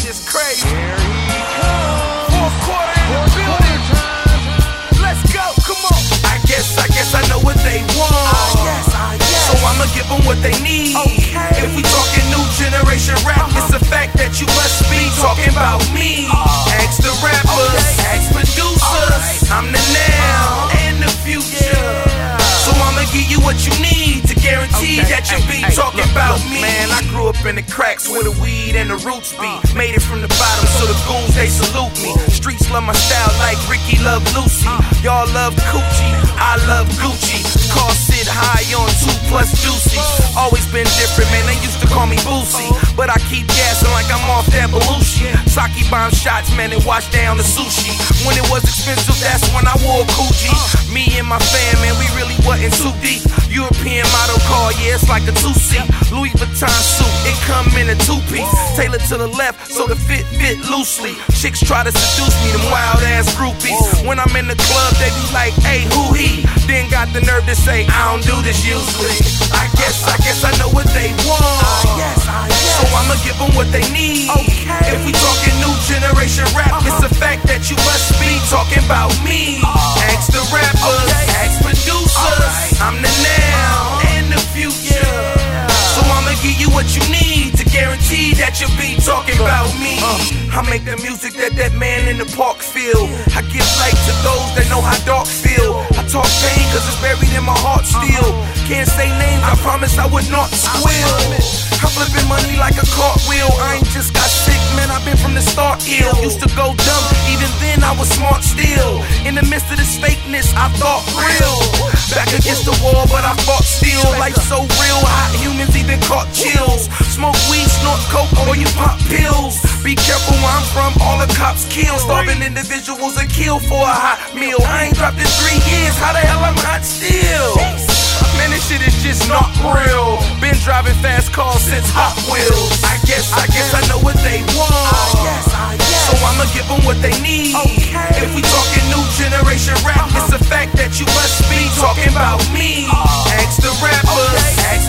is crazy. Fourth quarter in the building. Let's go, come on. I guess I know what they want. So I'ma give them what they need. If we talking new generation rap, it's the fact that you must be talking about me. Ask the rappers, ask producers. I'm the now and the future. So I'ma give you what you need to guarantee that you'll be talking about me. Man, I grew up in the cracks where the weed and the roots be. Made it from the bottom, so the goons, they salute me. Streets love my style like Ricky love Lucy. Y'all love Coochie, I love Gucci. Car sit high on 2+ Juicy. Always been different, man, they used to call me Boosie. But I keep gassing like I'm off that Belushi. Sake bomb shots, man, and wash down the sushi. When it was expensive, that's when I wore Gucci. Me and my fam, man, we really wasn't too deep. European model car, yeah, it's like a 2-seat. Louis Vuitton suit, it come in a 2-piece. Tailored to the left, so the fit loosely. Chicks try to seduce me, them wild ass groupies. When I'm in the club, they be like, hey, who he? Then got the nerve to say, I don't do this usually. I guess I know what they want. So I'ma give them what they need. If we talking new generation rap, it's the fact that you must be talking about me. Ask the rappers, ask producers. I'm the now and the future. So I'ma give you what you need to guarantee that you'll be talking about me. I make the music that man in the park feel. I give light to those that know how dark feel. I talk pain cause it's buried in my heart still. Can't say names, I promise I would not squeal. I'm flipping money like a cartwheel. I ain't just got sick, man, I've been from the start ill. Used to go dumb, even then I was smart still. In the midst of this fakeness, I thought real. Back against the wall, but I fought still. Life's so real, hot humans even caught chills. Smoke weed, snort coke, or you pop pills. Be careful where I'm from, all the cops kill. Starving individuals are killed for a hot meal. I ain't dropped in 3 years, how the hell I'm hot still? Man, this shit is just not real. Been driving fast cars since Hot Wheels. I guess I know what they want. So I'ma give them what they need. If we talking new generation rap, it's the fact that you must be talking about me. Ask the rappers, ask